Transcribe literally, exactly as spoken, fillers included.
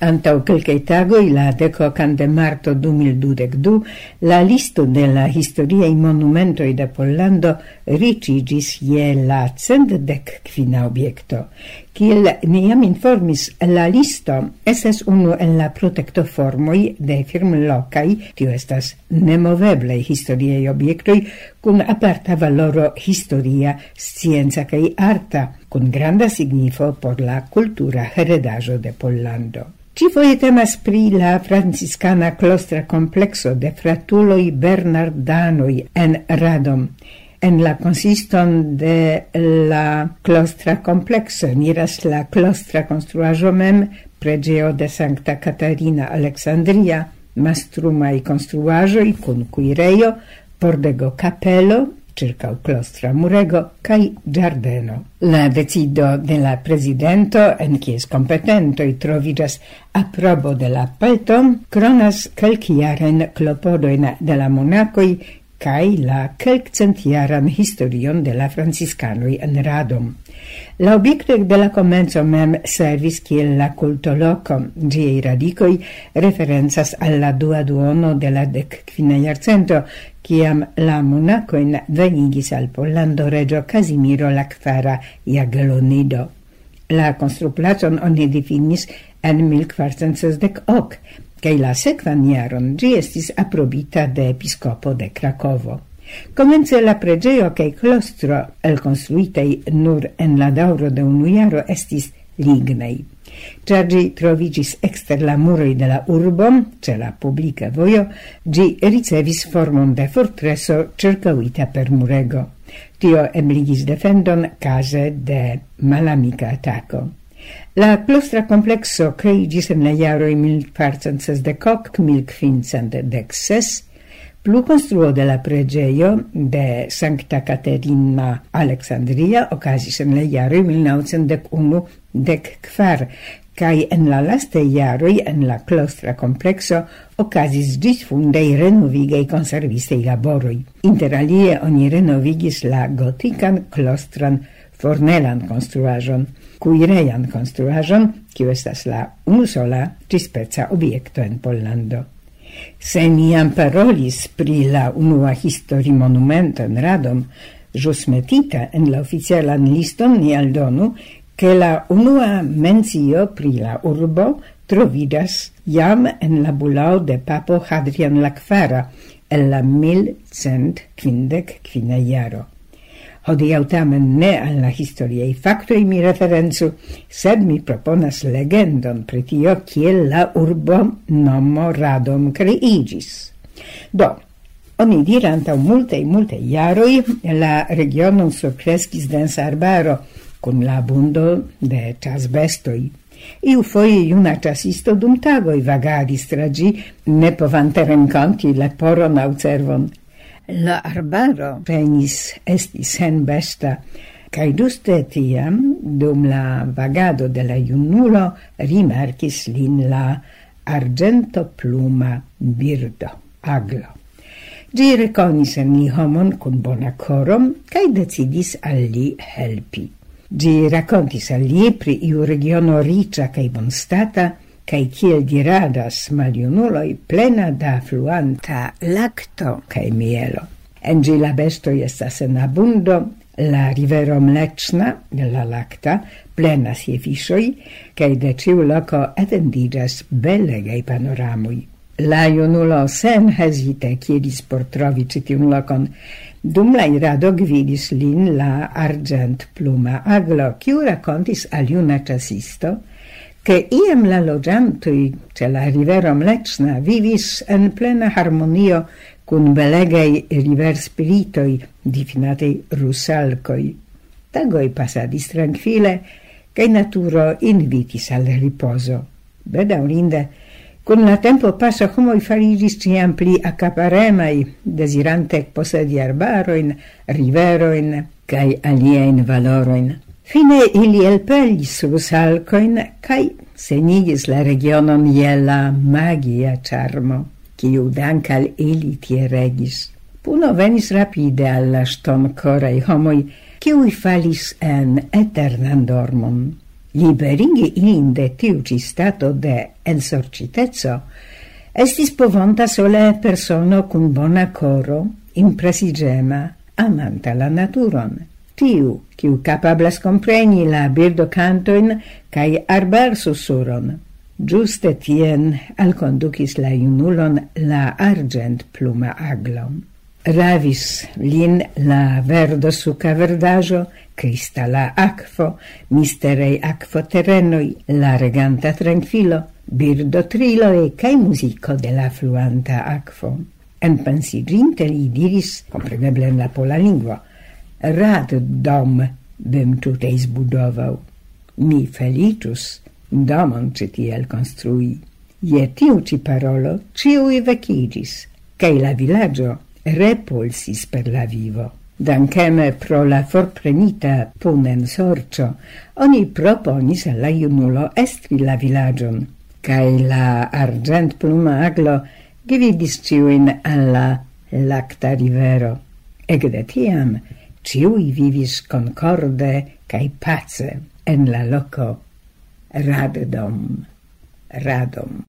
Antau kelkaj tagoj, la dekokan de marto du mil dudek du, la listo de la historiaj monumentoj de Pollando riĉiĝis je la cent dek kvina objekto. Kiel ni jam informis, la listo estas unu el la protektoformoj de firmlokaj, tio estas nemoveblaj historiaj objektoj kun aparta valoro historia, scienca kaj arta, kun granda signifo por la kultura heredaĵo de Pollando. Cifoje temas pri la franciscana klostra komplekso de fratuloj Bernardanoj en Radom. En la consiston de la klostra komplekso eniras la klostra konstruaĵo mem, preĝejo de Sankta Katarina Aleksandria, mastrumaj konstruaĵoj kun kuirejo, pordego kapelo, circa klostra murego, kai giardeno. La decido de la presidento, en kies competentoj troviĝas aprobo de la peto, kronas kelkjaren klopodojn de la monakoj kai la kelkcentjaran historion de la franciskanoj en Radom. La objekto de la komenco mem servis kiel la kultoloko, ĝiaj radikoj referencas al la dua duono de la dekkvina jarcento, kiam la monakojn venigis al Pollando reĝo Kazimiro la Kvara Jagelonido. La konstruplacon oni difinis en mil kvarcent sesdek ok, kaj la sekvan jaron ĝi estis aprobita de episkopo de Krakovo. Komence la preĝejo kaj klostro elkonstruitaj nur en la daŭro de unu jaro estis lignaj. Ĉar ĝi troviĝis ekster la muroj de la urbo, ĉe la publika vojo, ĝi ricevis formon de fortreso ĉirkaŭita per murego. Tio ebligis defendon kaze de malamika atako. La klostra komplekso kreiĝis en la jaroj mil kvarcent sesdek ok - mil kvincent dek ses, plu konstruo de la preĝejo de Sankta Katerina Aleksandria okazis en la jaroj mil naŭcent dek unu - dek kvar, kaj en la lastaj jaroj en la klostra komplekso okazis ĝisfundaj renovigaj konservistaj laboroj. Inter alie oni renovigis la gotikan klostran fornelan konstruaĵon, kuirejan konstruaĵon, kiu estas la unusola ĉispeca objekto en Pollando. Se ni jam parolis pri la unua historimonumento en Radom, ĵus metita en la oficialan liston, ni aldonu, ke la unua mencio pri la urbo troviĝas jam en la bulao de papo Hadrian la Kvara el la mil cent kvindek kvina jaro. Hodiaŭ tamen ne al la historiaj faktoj mi referencu, sed mi proponas legendon pri tio, kiel la urbo nomo Radom kreiĝis. Do, oni dir antaŭ multaj multaj jaroj la regionon surkreskis densa arbaro kun la abundo de ĉasbestoj. Iufoje juna ĉasisto dum tagoj vagadis tra ĝi, ne povante renkonti leporon aŭ cervon. La arbaro penis esti senbesta, kaj ĝuste tiam, dum la vagado de la junulo, rimarkis lin la arĝentopluma birdo, aglo. Ĝi rekonis en li homon kun bona koro kaj decidis al li helpi. Ĝi rakontis al li pri iu regiono riĉa kaj bonstata, kaj kiel diradas maljunuloj plena da fluanta lakto kaj mielo. En ĝi la bestoj estas en abundo, la rivero Mlečna, la lakta, plenas je fiŝoj, kaj de ĉiu loko etendiĝas belegaj panoramoj. La junulo senhezite kieris por trovi ĉi tiun lokon. Dum la irado gvidis lin la arĝentpluma aglo, kiu rakontis al juna ĉasisto, che iam la loĝantoj ĉe la rivero Mlečna vivis en plena harmonio kun belegaj riverspiritoj, difinataj rusalkoj. Tagoj pasadis trankvile, kaj naturo invitis al ripozo. Bedaŭrinde, kun la tempo paso homoj fariĝis ĉiam pli akaparemaj, dezirante posedi arbarojn, riverojn kaj aliajn valorojn. Fine ili elpelis rusalkojn kaj senigis la regionon je la magia ĉarmo, kiu dank al ili tie regis. Puno venis rapide al la ŝtonkoraj homoj, kiuj falis en eternan dormon. Liberigi ilin de tiu ci stato de ensorcitezo estis povonta sole persono cun bona coro, impresigema, amanta la naturon. Tiu, kiu capablas compreni la birdo cantoin cae arbar susuron. Giuste tien alconducis la junulon la argent pluma aglo. Ravis lin la verdo suca verdajo, cristala aquo, misterei aquo terrenoi, la reganta tranquilo, birdo triloe cae musico de la fluanta aquo. Enpensiginte li diris, compreneble in la pola lingua, rad dom bym tutej zbudował. Mi felicius domon ci tiel construi. Je tiu ci parolo ciui vecidis, cae la villaggio repulsis per la vivo. Dankeme pro la forprenita punen sorcio, oni proponis alla junulo estri la villagion, cae la argent pluma aglo gvidis ciuin alla lacta rivero. Ecde tiam ciui vivis concorde cae pace en la loco Radom, Radom.